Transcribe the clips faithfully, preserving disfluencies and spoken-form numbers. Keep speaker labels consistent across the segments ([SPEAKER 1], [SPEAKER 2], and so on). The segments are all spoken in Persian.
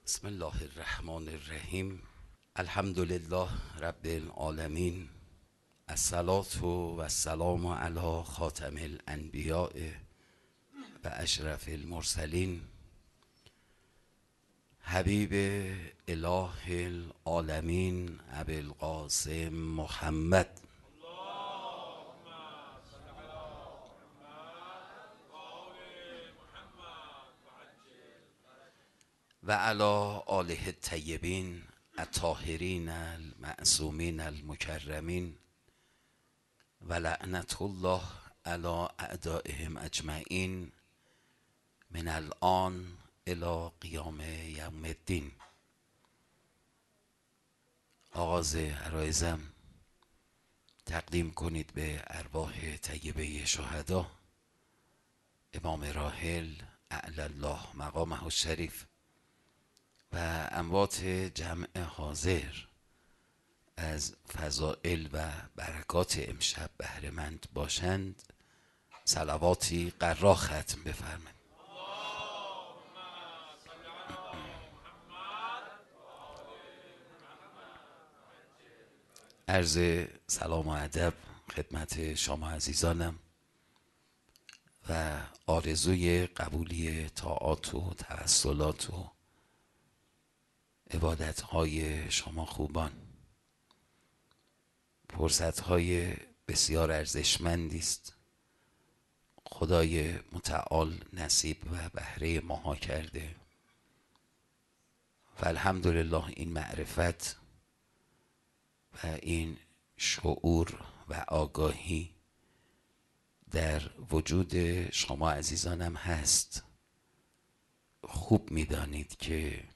[SPEAKER 1] بسم الله الرحمن الرحیم. الحمد لله رب العالمین. الصلاة و السلام علی خاتم الانبیاء و اشرف المرسلین حبیب اله العالمین ابی القاسم محمد و علی آله الطیبین الطاهرین المعصومین المکرمین و لعنت الله علی اعدائهم اجمعین من الان الی قیام یوم الدین. آغاز عرایزم تقدیم کنید به ارواح طیبه شهدا، امام راحل اعلی الله مقامه الشریف و اموات جمع حاضر از فضائل و برکات امشب بهره مند باشند. صلواتی قرا ختم بفرمایید. عرض سلام و ادب خدمت شما عزیزانم و آرزوی قبولی طاعات و توسلات و عبادتهای شما خوبان. فرصتهای بسیار ارزشمندی است خدای متعال نصیب و بهره ماها کرده و الحمدلله این معرفت و این شعور و آگاهی در وجود شما عزیزانم هست. خوب میدانید که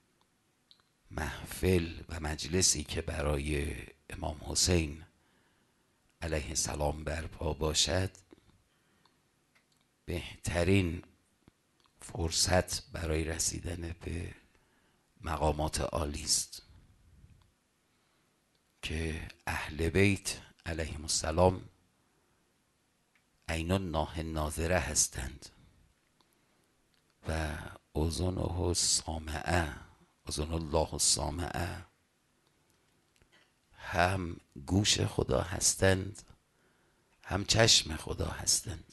[SPEAKER 1] محفل و مجلسی که برای امام حسین علیه السلام برپا باشد بهترین فرصت برای رسیدن به مقامات عالی است که اهل بیت علیهم السلام عین الله ناظره هستند و اذنه السامعه، اذن الله السامعه، هم گوش خدا هستند هم چشم خدا هستند.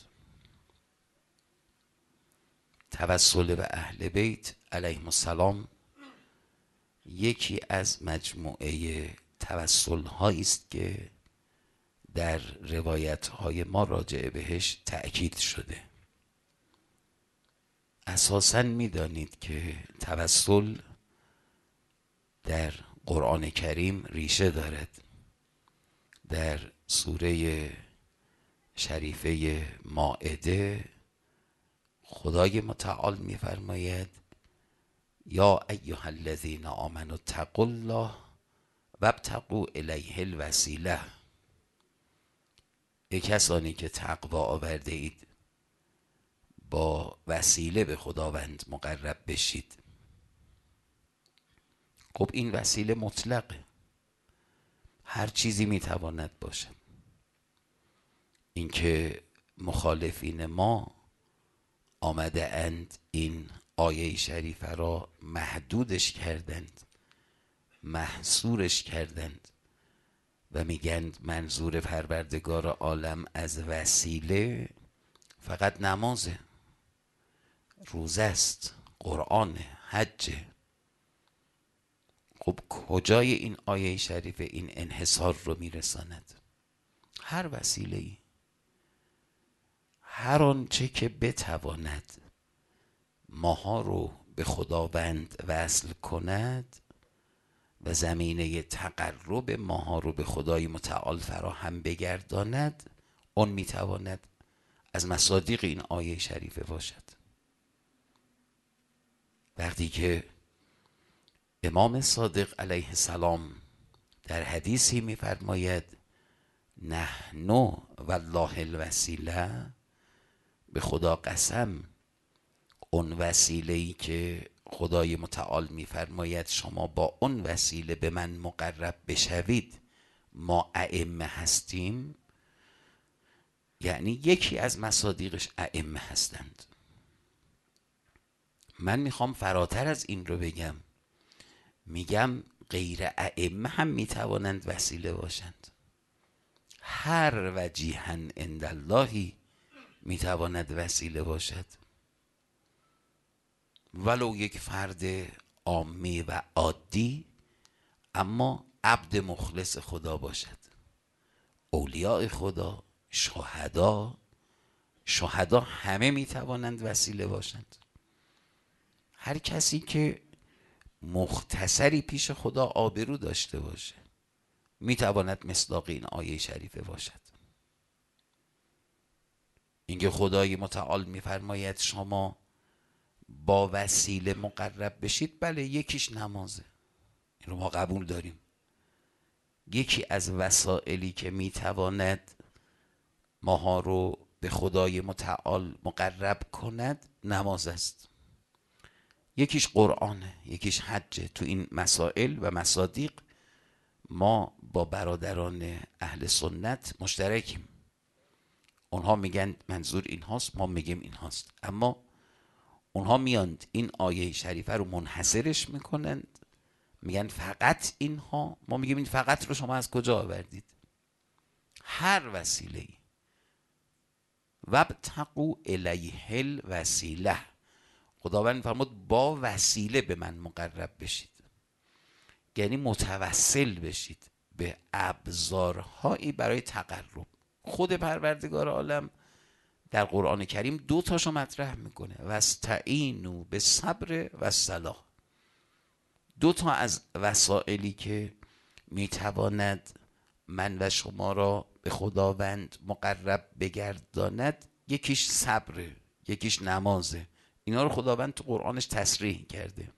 [SPEAKER 1] توسل به اهل بیت علیهم السلام یکی از مجموعه توسل هایی است که در روایت های ما راجع بهش تأکید شده. اساساً میدانید که توسل در قرآن کریم ریشه دارد. در سوره شریفه مائده خدای متعال میفرماید یا ایها الذین آمنوا اتقوا الله وابتغوا الیه الوسیله. ای کسانی که تقوا آورده اید با وسیله به خداوند مقرب بشید. خب این وسیله مطلقه، هر چیزی میتواند باشد. اینکه مخالفین ما آمده اند این آیه شریفه را محدودش کردند، محصورش کردند و میگند منظور پروردگار عالم از وسیله فقط نمازه، روزه است، قرآن، حج. خب کجای این آیه شریف این انحصار رو میرساند؟ هر وسیله‌ای، هر آنچه که بتواند ماها رو به خداوند وصل کند و زمینه تقرب ماها رو به خدای متعال فراهم بگرداند، اون میتواند از مصادیق این آیه شریفه باشد. وقتی که امام صادق علیه السلام در حدیثی میفرماید نحن والله الوسیله، به خدا قسم اون وسیله‌ای که خدای متعال میفرماید شما با اون وسیله به من مقرب بشوید ما ائمه هستیم، یعنی یکی از مصادیقش ائمه هستند. من میخوام فراتر از این رو بگم. میگم غیر ائمه هم میتوانند وسیله باشند. هر وجیها عند الله میتواند وسیله باشد، ولو یک فرد عامی و عادی اما عبد مخلص خدا باشد. اولیاء خدا، شهدا شهدا همه میتوانند وسیله باشند. هر کسی که مختصری پیش خدا آبرو داشته باشه میتواند مصداق این آیه شریفه باشد. اینکه خدای متعال میفرماید شما با وسیله مقرب بشید، بله یکیش نمازه، این رو ما قبول داریم. یکی از وسائلی که میتواند ماها رو به خدای متعال مقرب کند نماز است. یکیش قرآنه، یکیش حجه. تو این مسائل و مصادیق ما با برادران اهل سنت مشترکیم. اونها میگن منظور این هاست، ما میگیم این هاست، اما اونها میاند این آیه شریفه رو منحصرش میکنند، میگن فقط اینها. ما میگیم این فقط رو شما از کجا آوردید؟ هر وسیله‌ای. وابتغوا الیه الوسیله، خداوند فرمود با وسیله به من مقرب بشید، یعنی متوسل بشید به ابزارهایی برای تقرب. خود پروردگار عالم در قرآن کریم دو تاشو مطرح میکنه، واستعینوا بالصبر والصلاة. دو تا از وسائلی که میتواند من و شما را به خداوند مقرب بگرداند، یکیش صبره، یکیش نمازه. اینا رو خداوند تو قرآنش تصریح کرده.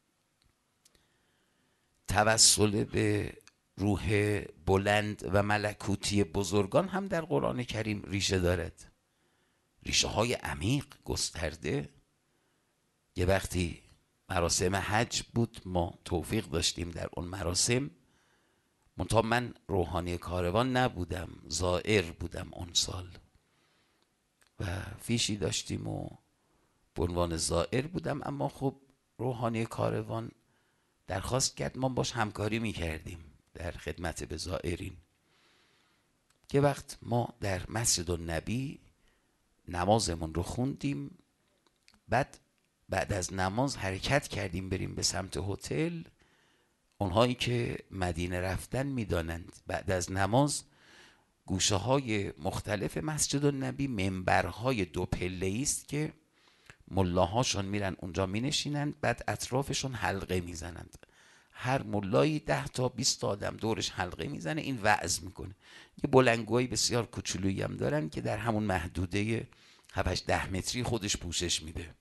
[SPEAKER 1] توسل به روح بلند و ملکوتی بزرگان هم در قرآن کریم ریشه دارد، ریشه های عمیق گسترده. یه وقتی مراسم حج بود، ما توفیق داشتیم در اون مراسم، منتها من روحانی کاروان نبودم، زائر بودم اون سال و فیشی داشتیم و به عنوان زائر بودم. اما خب روحانی کاروان درخواست کرد ما باش همکاری میکردیم در خدمت به زائرین. که وقت ما در مسجد النبی نمازمون رو خوندیم، بعد بعد از نماز حرکت کردیم بریم به سمت هتل. اونهایی که مدینه رفتن میدانند بعد از نماز گوشه های مختلف مسجد النبی منبرهای دو پله‌ای است که ملاهاشون میرن اونجا مینشینند، بعد اطرافشون حلقه میزنند. هر ملایی ده تا بیست آدم دورش حلقه میزنه، این وعظ میکنه. یه بلندگوهای بسیار کوچولویی هم دارن که در همون محدوده هفت ده متری خودش پوشش میده.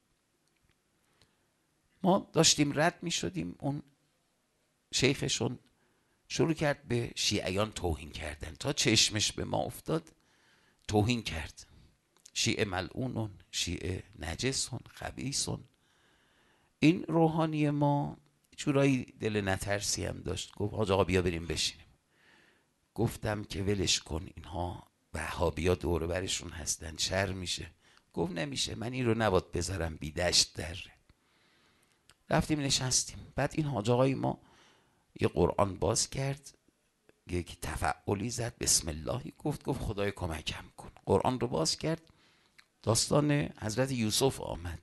[SPEAKER 1] ما داشتیم رد میشدیم، اون شیخشون شروع کرد به شیعیان توهین کردن، تا چشمش به ما افتاد توهین کرد. شیعه ملعونون، شیعه نجسون، خبیثون. این روحانی ما چورایی دل نترسی هم داشت، گفت حاج آقا بیا بریم بشینیم. گفتم که ولش کن، اینها وهابیا دور برشون هستن، شر میشه. گفت نمیشه، من این رو نباید بذارم بی دشت در. رفتیم نشستیم. بعد این حاج آقای ما یه قرآن باز کرد، یک تفعلی زد، بسم اللهی گفت، گفت خدای کمکم کن. قرآن رو باز کرد، داستان حضرت یوسف آمد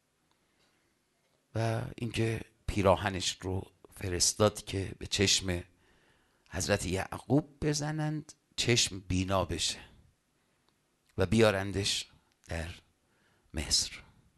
[SPEAKER 1] و اینکه پیراهنش رو فرستاد که به چشم حضرت یعقوب بزنند چشم بینا بشه و بیارندش در مصر.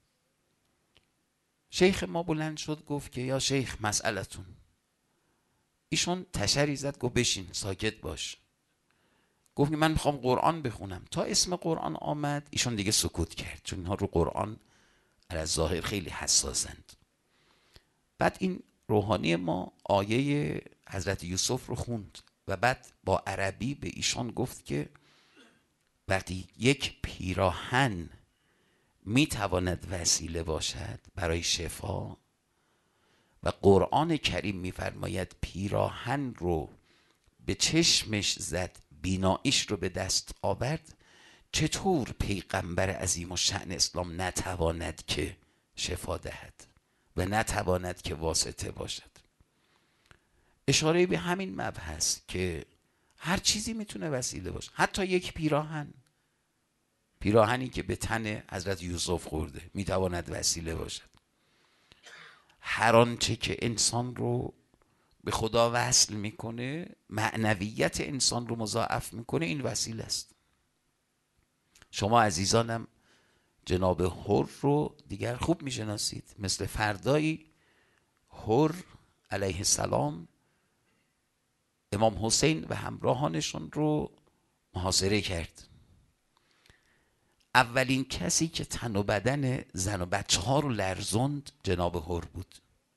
[SPEAKER 1] شیخ ما بلند شد گفت که یا شیخ مسئلتون. ایشون تشری زد گفت بشین ساکت باش. گفت من میخوام قرآن بخونم. تا اسم قرآن آمد ایشون دیگه سکوت کرد، چون اینها رو قرآن از ظاهر خیلی حساسند. بعد این روحانی ما آیه حضرت یوسف رو خوند و بعد با عربی به ایشان گفت که وقتی یک پیراهن میتواند وسیله باشد برای شفا و قرآن کریم میفرماید پیراهن رو به چشمش زد بیناییش رو به دست آورد، چطور پیغمبر عظیم الشأن اسلام نتواند که شفا دهد و نتواند که واسطه باشد؟ اشاره به همین مبحث که هر چیزی میتونه وسیله باشه، حتی یک پیراهن، پیراهنی که به تن حضرت یوسف خورده میتواند وسیله باشد. هر آنچه که انسان رو به خدا وصل میکنه، معنویت انسان رو مضاعف میکنه، این وسیله است. شما عزیزانم جناب حر رو دیگر خوب میشناسید. مثل فردایی حر علیه السلام امام حسین و همراهانشون رو محاصره کرد. اولین کسی که تن و بدن زن و بچه ها رو لرزوند جناب حر بود.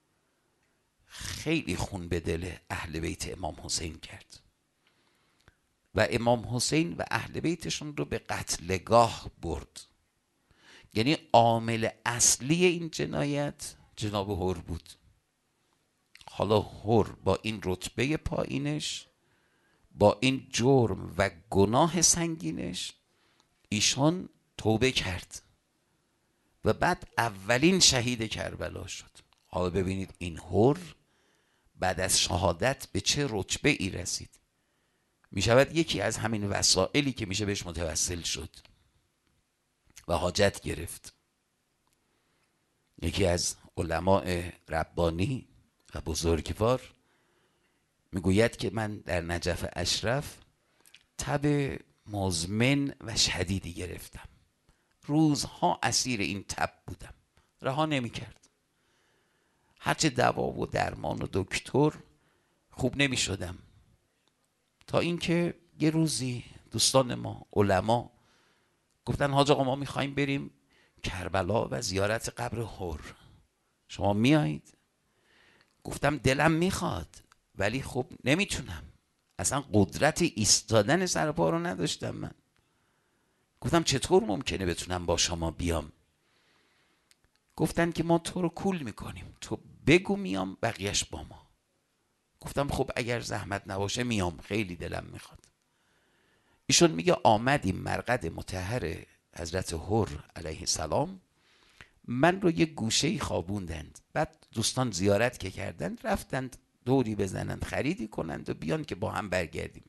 [SPEAKER 1] خیلی خون به دل اهل بیت امام حسین کرد و امام حسین و اهل بیتشون رو به قتلگاه برد. یعنی عامل اصلی این جنایت جناب حر بود. حالا حر با این رتبه پایینش، با این جرم و گناه سنگینش، ایشان توبه کرد و بعد اولین شهید کربلا شد. حالا ببینید این حر بعد از شهادت به چه رتبه ای رسید. می شود یکی از همین وسائلی که میشه بهش متوسل شد و حاجت گرفت. یکی از علماء ربانی و بزرگوار میگوید که من در نجف اشرف تب مزمن و شدیدی گرفتم. روزها اسیر این تب بودم، رها نمی کرد. هرچه دوا و درمان و دکتر خوب نمی شدم، تا اینکه یه روزی دوستان ما علما گفتن حاج آقا ما میخوایم بریم کربلا و زیارت قبر حر، شما میایید؟ گفتم دلم میخواد ولی خب نمیتونم، اصلا قدرت ایستادن سر پا رو نداشتم من. گفتم چطور ممکنه بتونم با شما بیام؟ گفتن که ما تو رو کول میکنیم، تو بگو میام بقیهش با ما. گفتم خب اگر زحمت نباشه میام، خیلی دلم میخواد. ایشون میگه آمدیم مرقد مطهر حضرت حر علیه السلام، من رو یه گوشه‌ای خوابوندند. بعد دوستان زیارت که کردند رفتند دوری بزنند، خریدی کنند و بیان که با هم برگردیم.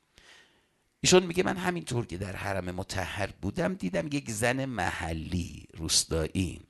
[SPEAKER 1] ایشون میگه من همینطور که در حرم مطهر بودم دیدم یک زن محلی روستایی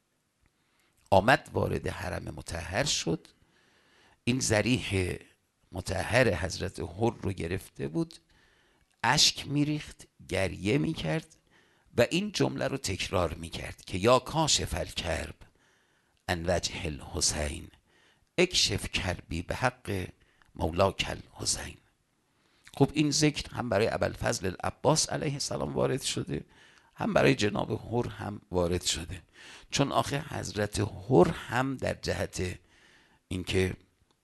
[SPEAKER 1] آمد وارد حرم مطهر شد. این ضریح مطهر حضرت حر رو گرفته بود، اشک میریخت، گریه میکرد و این جمله رو تکرار میکرد که یا کاشف الکرب عن وجه الحسین اکشف کربی به حق مولاک الحسین. خب این ذکر هم برای ابوالفضل العباس علیه السلام وارد شده، هم برای جناب حر هم وارد شده، چون آخه حضرت حر هم در جهت اینکه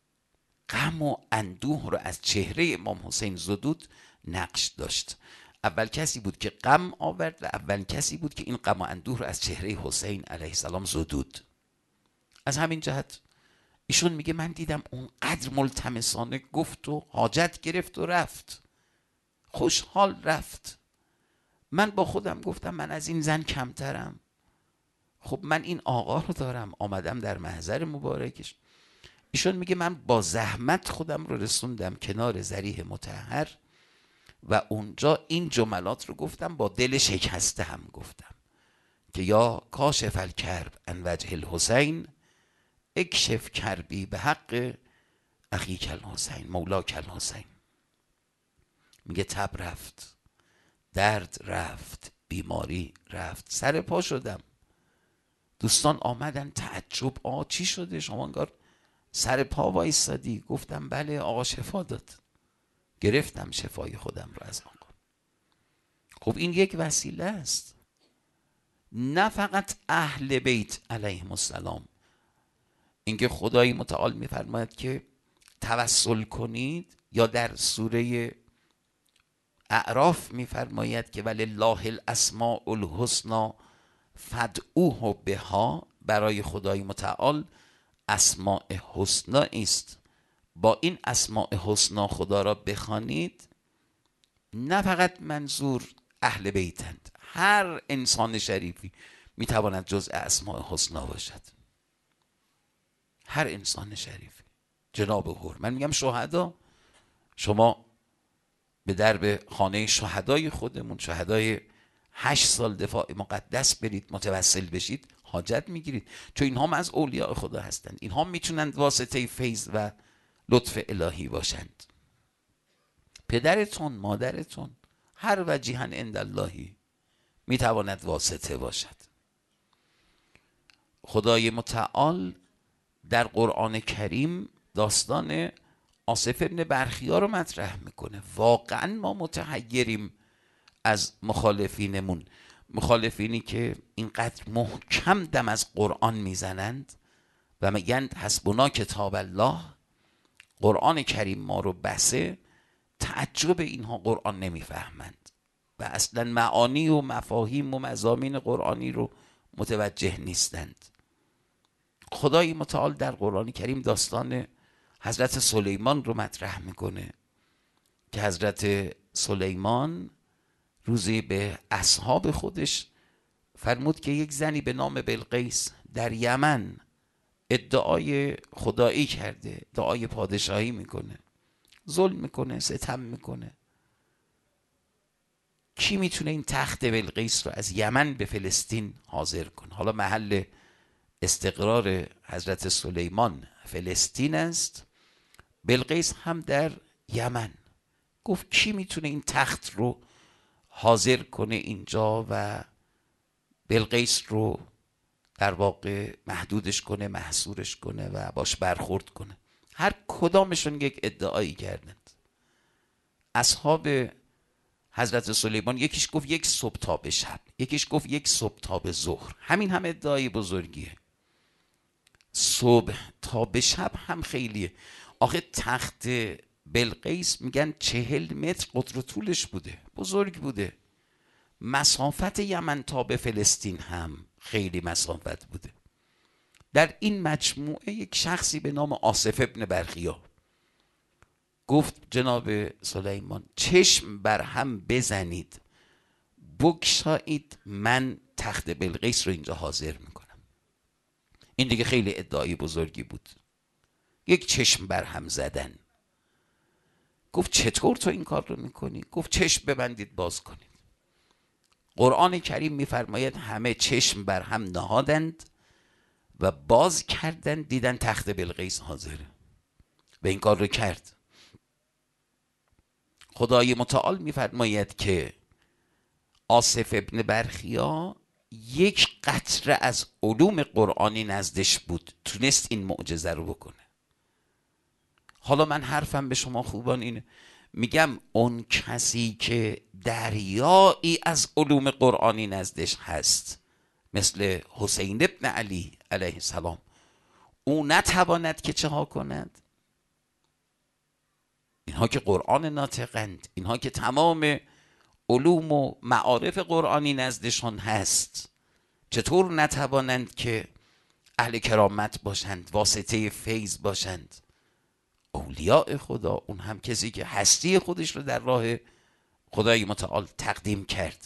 [SPEAKER 1] غم و اندوه رو از چهره امام حسین زدود نقش داشت. اول کسی بود که غم آورد و اول کسی بود که این غم و اندوه رو از چهره حسین علیه السلام زدود. از همین جهت ایشون میگه من دیدم اونقدر ملتمسانه گفت و حاجت گرفت و رفت، خوشحال رفت. من با خودم گفتم من از این زن کمترم، خب من این آقا رو دارم، آمدم در محضر مبارکش. ایشون میگه من با زحمت خودم رو رسوندم کنار ضریح مطهر و اونجا این جملات رو گفتم، با دل شکسته هم گفتم که یا کاشف الکرب عن وجه الحسین اکشف کربی به حق اخیک الحسین مولاک الحسین. میگه تب رفت، درد رفت، بیماری رفت، سر پا شدم. دوستان آمدن تعجب، آقا چی شده شما انگار سر پا وایسادی؟ گفتم بله آقا شفا داد، گرفتم شفای خودم رو از آقا. خب این یک وسیله است. نه فقط اهل بیت علیهم السلام، اینکه خدای متعال میفرماید که توسل کنید، یا در سوره اعراف میفرماید که ولله الاسماء الحسنا فادعوه بها، برای خدای متعال اسماء حسنا است، با این اسماء حسنا خدا را بخوانید. نه فقط منظور اهل بیتند، هر انسان شریفی میتواند جزء اسماء حسنا باشد، هر انسان شریفی. جناب هور. من میگم شهدا، شما به درب خانه شهدای خودمون، شهدای هشت سال دفاع مقدس برید متوسل بشید، حاجت میگیرید، چون اینها هم از اولیاء خدا هستند. اینها میتونند واسطه فیض و لطف الهی باشند. پدرتون، مادرتون، هر وجیها عند اللهی میتواند واسطه باشد. خدای متعال در قرآن کریم داستان آصف ابن برخیا رو مطرح میکنه. واقعا ما متحیریم از مخالفینمون، مخالفینی که اینقدر محکم دم از قرآن میزنند و میگن حسبنا کتاب الله، قرآن کریم ما رو بسه. تعجب اینها قرآن نمیفهمند و اصلا معانی و مفاهیم و مضامین قرآنی رو متوجه نیستند. خدای متعال در قرآن کریم داستان حضرت سلیمان رو مطرح میکنه که حضرت سلیمان روزی به اصحاب خودش فرمود که یک زنی به نام بلقیس در یمن ادعای خدایی کرده، ادعای پادشاهی میکنه، ظلم میکنه، ستم میکنه. کی میتونه این تخت بلقیس رو از یمن به فلسطین حاضر کنه؟ حالا محل استقرار حضرت سلیمان فلسطین است، بلقیس هم در یمن. گفت کی میتونه این تخت رو حاضر کنه اینجا و بلقیس رو در واقع محدودش کنه، محصورش کنه و باش برخورد کنه؟ هر کدامشون یک ادعایی کردند. اصحاب حضرت سلیمان یکیش گفت یک صبح تا به شب، یکیش گفت یک صبح تا به ظهر. همین هم ادعای بزرگیه. صبح تا به شب هم خیلیه. آخه تخت بلقیس میگن چهل متر قطر و طولش بوده، بزرگ بوده. مسافت یمن تا به فلسطین هم خیلی مسافت بوده. در این مجموعه یک شخصی به نام آصف ابن برخیا گفت جناب سلیمان چشم بر هم بزنید، بگشایید، من تخت بلقیس رو اینجا حاضر میکنم. این دیگه خیلی ادعای بزرگی بود، یک چشم بر هم زدن. گفت چطور تو این کار رو میکنی؟ گفت چشم ببندید باز کنید. قرآن کریم میفرماید همه چشم بر هم نهادند و باز کردند، دیدن تخت بلقیس حاضره و این کار رو کرد. خدای متعال میفرماید که آصف ابن برخیا یک قطره از علوم قرآنی نزدش بود، تونست این معجزه رو بکنه. حالا من حرفم به شما خوبان اینه، میگم اون کسی که دریایی از علوم قرآنی نزدش هست مثل حسین ابن علی علیه السلام، او نتواند که چه ها کند؟ اینها که قرآن ناطقند، اینها که تمام علوم و معارف قرآنی نزدشان هست، چطور نتوانند که اهل کرامت باشند، واسطه فیض باشند؟ اولیاء خدا، اون هم کسی که هستی خودش رو در راه خدای متعال تقدیم کرد.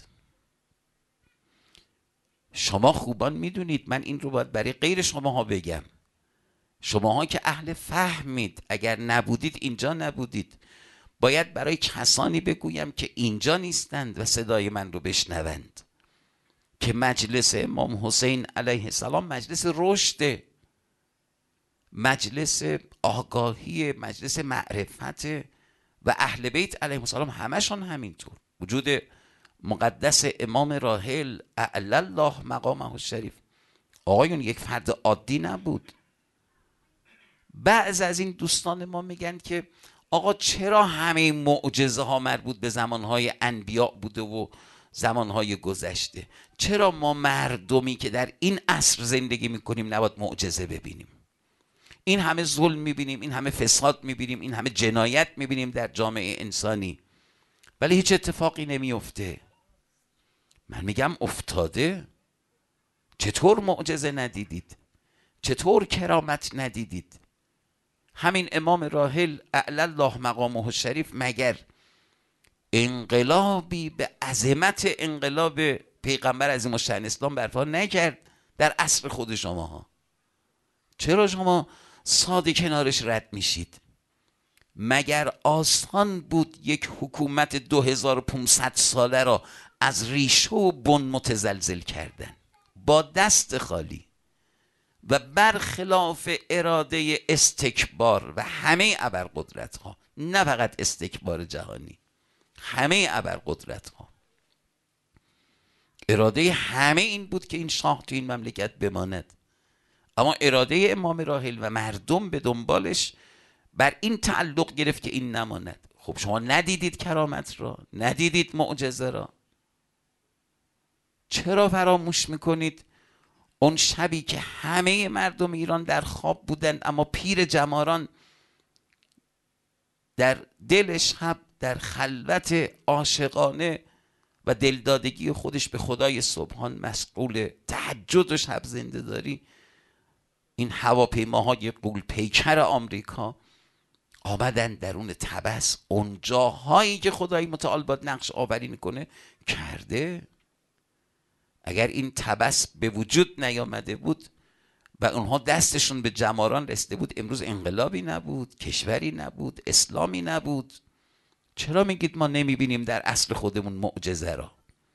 [SPEAKER 1] شما خوبان میدونید، من این رو باید برای غیر شماها بگم، شماها که اهل فهمید، اگر نبودید اینجا نبودید، باید برای کسانی بگویم که اینجا نیستند و صدای من رو بشنوند که مجلس امام حسین علیه السلام مجلس رشد، مجلس آگاهی، مجلس معرفت و اهل بیت علیهم السلام همشون همینطور. وجود مقدس امام راحل اعلی الله مقامه الشریف، آقایون یک فرد عادی نبود. بعض از این دوستان ما میگن که آقا چرا همه معجزه ها مربوط به زمانهای انبیاء بوده و زمانهای گذشته؟ چرا ما مردمی که در این عصر زندگی میکنیم نباید معجزه ببینیم؟ این همه ظلم میبینیم، این همه فساد میبینیم، این همه جنایت میبینیم در جامعه انسانی، ولی هیچ اتفاقی نمیفته. من میگم افتاده. چطور معجزه ندیدید؟ چطور کرامت ندیدید؟ همین امام راحل اعلی الله مقامه الشریف مگر انقلابی به عظمت انقلاب پیغمبر عظیم الشأن اسلام برپا نکرد در عصر خود شماها؟ چرا شما ساده کنارش رد میشید. مگر آسان بود یک حکومت دو هزار و پانصد ساله را از ریشه و بن متزلزل کردن با دست خالی و برخلاف اراده استکبار و همه ابرقدرت ها، نه فقط استکبار جهانی، همه ابرقدرت ها، اراده همه این بود که این شاه تو این مملکت بماند. اما اراده امام راحل و مردم به دنبالش بر این تعلق گرفت که این نماند. خب شما ندیدید کرامت را، ندیدید معجزه را، چرا فراموش میکنید اون شبی که همه مردم ایران در خواب بودند اما پیر جماران در دل شب در خلوت عاشقانه و دلدادگی خودش به خدای سبحان مشغول تهجد و شب زنده داری، این هواپیماهای غول پیکر آمریکا آمدن درون طبس، اون جاهایی که خدای متعال باید نقش آورینی کنه کرده. اگر این طبس به وجود نیامده بود و اونها دستشون به جماران رسیده بود، امروز انقلابی نبود، کشوری نبود، اسلامی نبود. چرا میگید ما نمیبینیم در اصل خودمون معجزه را؟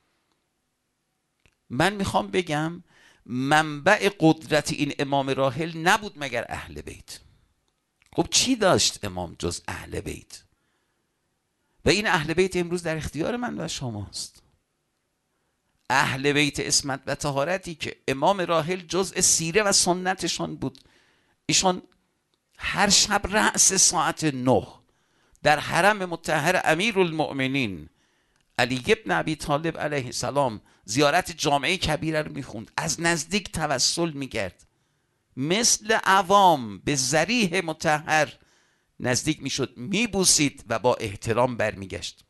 [SPEAKER 1] من میخوام بگم منبع قدرت این امام راحل نبود مگر اهل بیت. خب چی داشت امام جز اهل بیت؟ و این اهل بیت امروز در اختیار من و شماست. اهل بیت عصمت و طهارتی که امام راحل جزء سیره و سنتشان بود. ایشان هر شب رأس ساعت نه در حرم مطهر امیرالمؤمنین علی ابن ابی طالب علیه السلام زیارت جامعه کبیره رو میخوند، از نزدیک توسل میکرد، مثل عوام به ضریح مطهر نزدیک میشد، میبوسید و با احترام برمیگشت.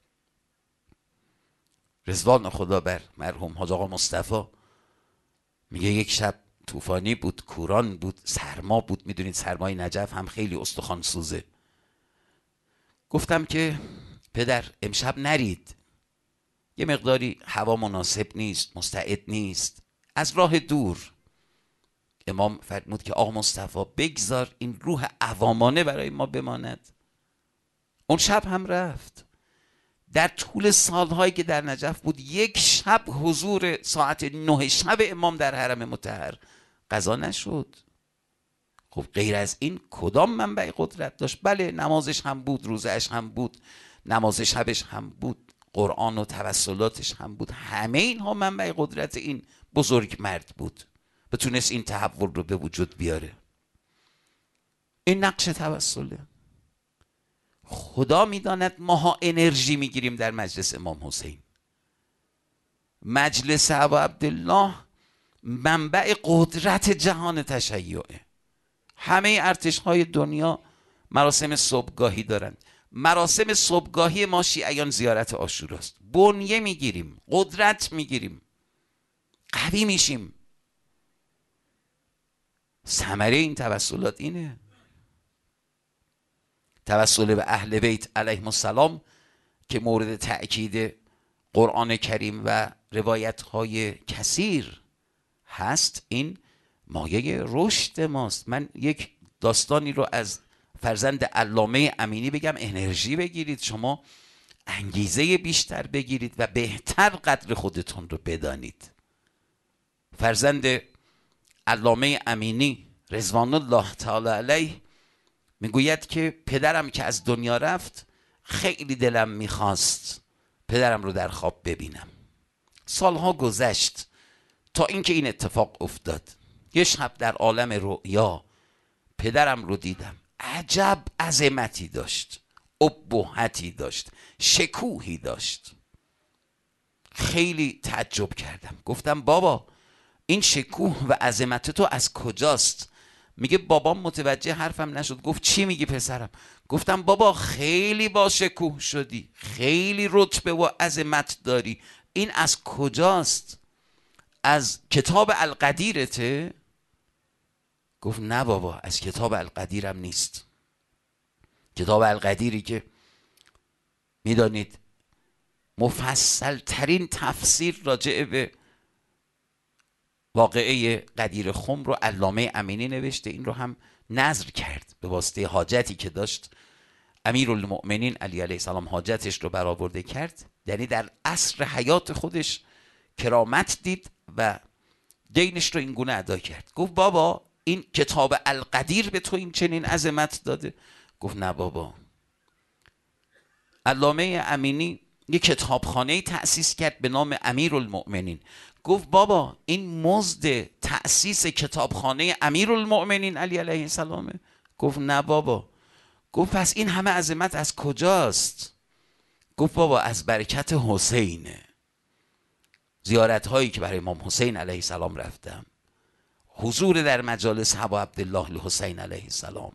[SPEAKER 1] رضوان خدا بر مرحوم حاج آقا مصطفی میگه یک شب طوفانی بود، کوران بود، سرما بود. میدونید سرمای نجف هم خیلی استخوان سوزه. گفتم که پدر امشب نرید، یه مقداری هوا مناسب نیست، مستعد نیست، از راه دور. امام فرمود که آقا مصطفی بگذار این روح عوامانه برای ما بماند. اون شب هم رفت. در طول سالهایی که در نجف بود یک شب حضور ساعت نه شب امام در حرم مطهر قضا نشد. خب غیر از این کدام منبع قدرت داشت؟ بله نمازش هم بود، روزهش هم بود، نماز شبش هم بود، قرآن و توسلاتش هم بود. همه اینها منبع قدرت این بزرگ مرد بود، بتونست این تحول رو به وجود بیاره. این نقش توسله. خدا میداند ماها انرژی میگیریم در مجلس امام حسین. مجلس ابا عبدالله منبع قدرت جهان تشیعه. همه ارتش های دنیا مراسم صبحگاهی دارند. مراسم صبحگاهی ما شیعیان زیارت عاشوراست. بنیه میگیریم، قدرت میگیریم، قوی میشیم. ثمره این توسلات اینه. توسل به اهل بیت علیهم السلام که مورد تأکید قرآن کریم و روایت های کثیر هست، این مایه رشد ماست. من یک داستانی رو از فرزند علامه امینی بگم، انرژی بگیرید، شما انگیزه بیشتر بگیرید و بهتر قدر خودتون رو بدانید. فرزند علامه امینی رضوان الله تعالی علیه میگوید که پدرم که از دنیا رفت خیلی دلم میخواست پدرم رو در خواب ببینم. سالها گذشت تا اینکه این اتفاق افتاد. یه شب در عالم رؤیا پدرم رو دیدم. عجب عظمتی داشت، ابهتی داشت، شکوهی داشت. خیلی تعجب کردم. گفتم بابا این شکوه و عظمت تو از کجاست؟ میگه بابام متوجه حرفم نشد. گفت چی میگی پسرم؟ گفتم بابا خیلی با شکوه شدی، خیلی رتبه و عظمت داری، این از کجاست؟ از کتاب القدیرته؟ گفت نه بابا از کتاب القدیرم نیست. کتاب القدیری که میدانید مفصل ترین تفسیر راجع به واقعه قدیر خم رو علامه امینی نوشته. این رو هم نذر کرد به واسطه حاجتی که داشت. امیرالمؤمنین علی علیه السلام حاجتش رو برآورده کرد، یعنی در عصر حیات خودش کرامت دید و دینش رو این گونه ادا کرد. گفت بابا این کتاب القدیر به تو این چنین عظمت داده؟ گفت نه بابا. علامه امینی یه کتابخانه تأسیس کرد به نام امیرالمؤمنین. گفت بابا این مزد تأسیس کتابخانه امیرالمؤمنین علی علیه السلامه؟ گفت نه بابا. گفت پس این همه عظمت از کجاست؟ گفت بابا از برکت حسینه. زیارت هایی که برای امام حسین علیه السلام رفتم، حضور در مجالس ابا عبدالله الحسین علیه السلام.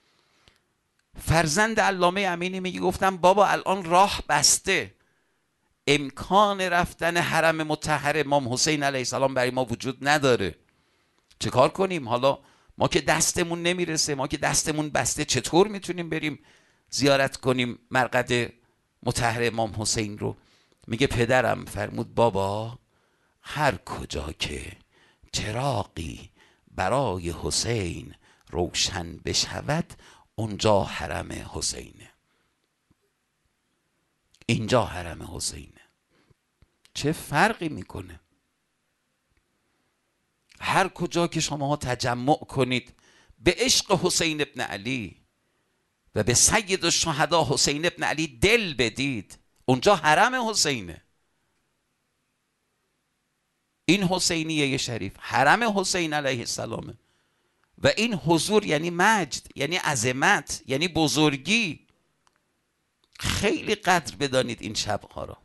[SPEAKER 1] فرزند علامه امینی میگه گفتم بابا الان راه بسته، امکان رفتن حرم مطهر امام حسین علیه السلام برای ما وجود نداره، چه کار کنیم؟ حالا ما که دستمون نمیرسه، ما که دستمون بسته، چطور میتونیم بریم زیارت کنیم مرقد مطهر امام حسین رو؟ میگه پدرم فرمود بابا هر کجا که چراغی برای حسین روشن بشود اونجا حرم حسینه، اینجا حرم حسینه. چه فرقی میکنه؟ هر کجا که شما تجمع کنید به عشق حسین ابن علی و به سید الشهدا حسین ابن علی دل بدید، اونجا حرم حسینه. این حسینیه شریف حرم حسین علیه السلامه و این حضور یعنی مجد، یعنی عظمت، یعنی بزرگی. خیلی قدر بدانید این شبها را.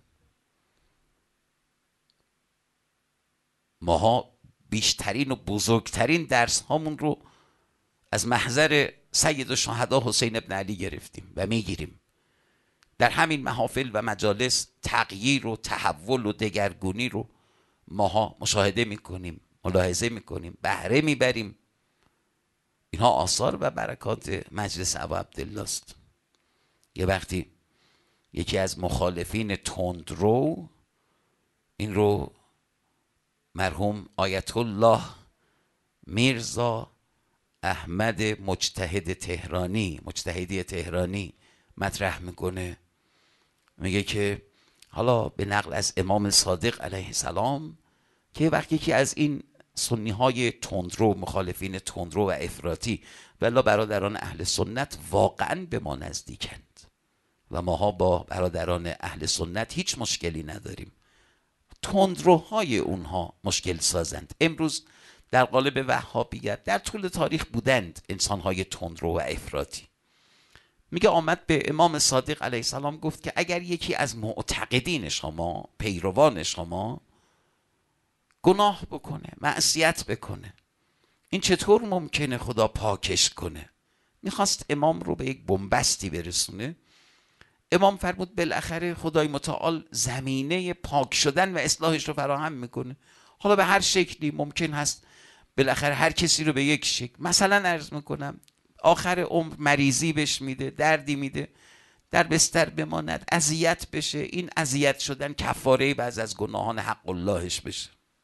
[SPEAKER 1] ماها بیشترین و بزرگترین درس هامون رو از محضر سید الشهدا حسین ابن علی گرفتیم و میگیریم. در همین محافل و مجالس تغییر و تحول و دگرگونی رو ماها مشاهده میکنیم، ملاحظه میکنیم، بهره میبریم. اینها آثار و برکات مجلس ابا عبدالله است. یه وقتی یکی از مخالفین تندرو، این رو مرحوم آیت الله میرزا احمد مجتهد تهرانی، مجتهدی تهرانی مطرح میکنه، میگه که حالا به نقل از امام صادق علیه السلام که وقتی که از این سنی های تندرو، مخالفین تندرو و افراطی، ولی برادران اهل سنت واقعا به ما نزدیکند و ماها با برادران اهل سنت هیچ مشکلی نداریم. تندروهای اونها مشکل سازند. امروز در قالب وهابیت در طول تاریخ بودند انسانهای تندرو و افراطی. میگه آمد به امام صادق علیه السلام گفت که اگر یکی از معتقدین شما، پیروان شما گناه بکنه، معصیت بکنه، این چطور ممکنه خدا پاکش کنه؟ میخواست امام رو به یک بنبستی برسونه. امام فرمود بالاخره خدای متعال زمینه پاک شدن و اصلاحش رو فراهم میکنه. حالا به هر شکلی ممکن هست بالاخره هر کسی رو به یک شکل، مثلا عرض میکنم آخر عمر مریضی بهش میده، دردی میده، در بستر بماند، اذیت بشه، این اذیت شدن کفاره بعض از گناهان حق اللهش بشه.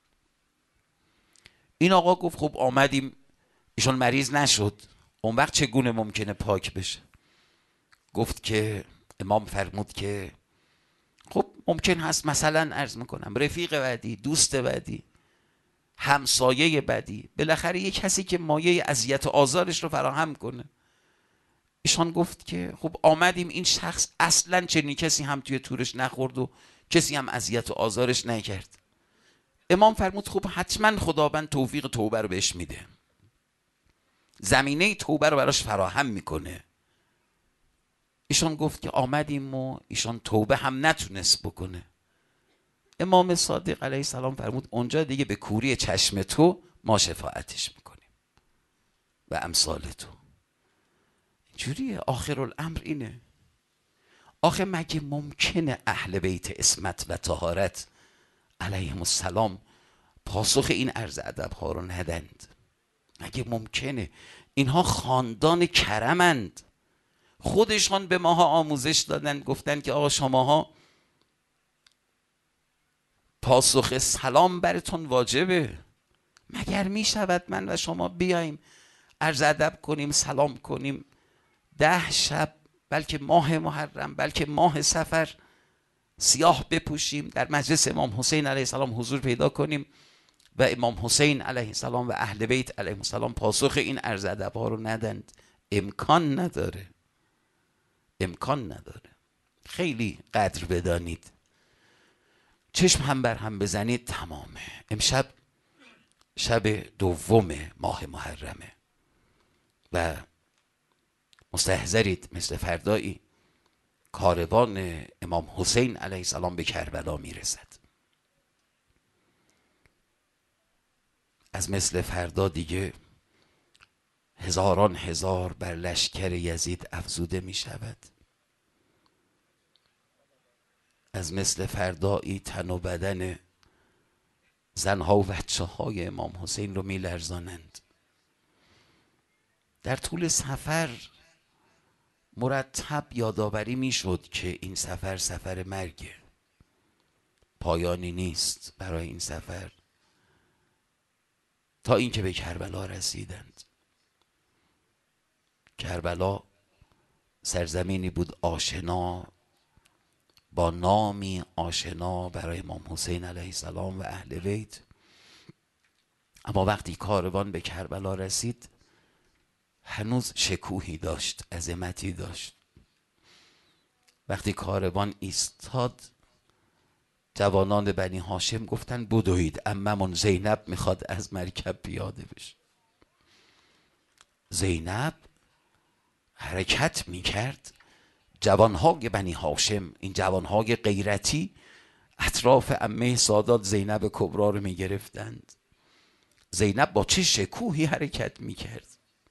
[SPEAKER 1] این آقا گفت خب آمدیم، ایشون مریض نشد، اون وقت چگونه ممکنه پاک بشه؟ گفت که امام فرمود که خب ممکن هست مثلا عرض میکنم رفیق بدی، دوست بدی، همسایه بدی، بالاخره یک کسی که مایه اذیت و آزارش رو فراهم کنه. ایشان گفت که خب آمدیم این شخص اصلا چنین کسی هم توی تورش نخورد و کسی هم اذیت و آزارش نکرد. امام فرمود خب حتما خداوند توفیق توبه رو بهش میده، زمینه توبه رو براش فراهم میکنه. ایشان گفت که آمدیم و ایشان توبه هم نتونست بکنه. امام صادق علیه السلام فرمود اونجا دیگه به کوری چشم تو ما شفاعتش میکنیم و امثال تو. جوریه آخر الامر اینه. آخه مگه ممکنه اهل بیت عصمت و طهارت علیهم السلام پاسخ این عرض ادب ها رو ندند؟ مگه ممکنه؟ اینها خاندان کرمند، خودشان به ماها آموزش دادن، گفتن که آقا شماها پاسخ سلام براتون واجبه. مگر می شود من و شما بیاییم عرض ادب کنیم، سلام کنیم. ده شب بلکه ماه محرم، بلکه ماه صفر سیاه بپوشیم، در مجلس امام حسین علیه السلام حضور پیدا کنیم و امام حسین علیه السلام و اهل بیت علیهم السلام پاسخ این عرض ادب ها رو ندند. امکان نداره، امکان نداره. خیلی قدر بدانید، چشم هم بر هم بزنید تمامه. امشب شب دوم ماه محرمه و مستحضرید مثل فردایی کاروان امام حسین علیه السلام به کربلا میرسد. از مثل فردا دیگه هزاران هزار بر لشکر یزید افزوده می شود. از مثل فردایی تن و بدن زنها و بچه های امام حسین رو می لرزانند. در طول سفر مرتب یادآوری می شد که این سفر سفر مرگه، پایانی نیست برای این سفر، تا اینکه به کربلا رسیدند. کربلا سرزمینی بود آشنا، با نامی آشنا برای امام حسین علیه السلام و اهل بیت. اما وقتی کاروان به کربلا رسید هنوز شکوهی داشت، عظمتی داشت. وقتی کاروان ایستاد جوانان بنی هاشم گفتن بدوید، عممون زینب میخواد از مرکب پیاده بشه. زینب حرکت میکرد، جوانهای بنی هاشم، این جوانهای غیرتی اطراف عمه سادات زینب کبرا رو میگرفتند. زینب با چه شکوهی حرکت میکرد.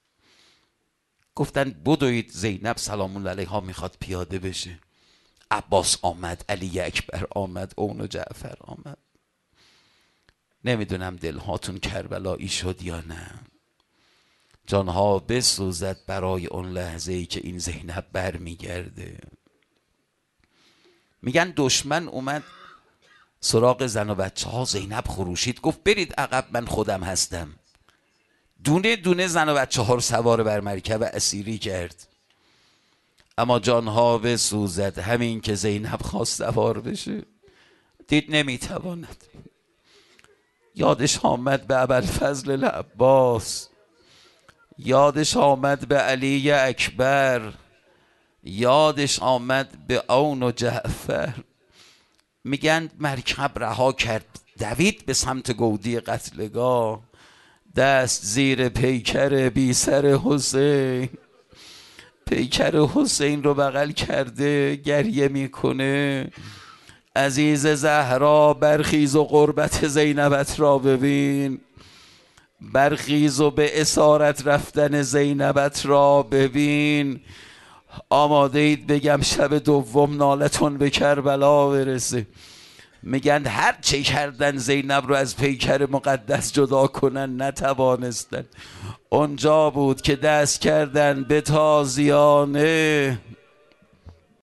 [SPEAKER 1] گفتن بدوید، زینب سلام الله علیها میخواد پیاده بشه. عباس آمد، علی اکبر آمد، اون و جعفر آمد. نمیدونم دلهاتون کربلایی شد یا نه. جانها بسوزد برای اون لحظه ای که این زینب بر میگرده. میگن دشمن اومد سراغ زن و بچه ها، زینب خروشید گفت برید عقب، من خودم هستم. دونه دونه زن و بچه ها رو سوار بر مرکب اسیری کرد. اما جانها بسوزد، همین که زینب خواست سوار بشه دید نمیتواند. یادش آمد به ابوالفضل العباس، یادش آمد به علی اکبر، یادش آمد به اون و جعفر. میگن مرکب رها کرد، دوید به سمت گودی قتلگاه، دست زیر پیکر بی سر حسین، پیکر حسین رو بغل کرده گریه میکنه. عزیز زهرا برخیز و قربت زینبت را ببین، برخیز و به اسارت رفتن زینبت را ببین. آماده اید بگم شب دوم نالتون به کربلا برسه. میگن هر چه کردن زینب رو از پیکر مقدس جدا کنن نتوانستن. اونجا بود که دست کردن به تازیانه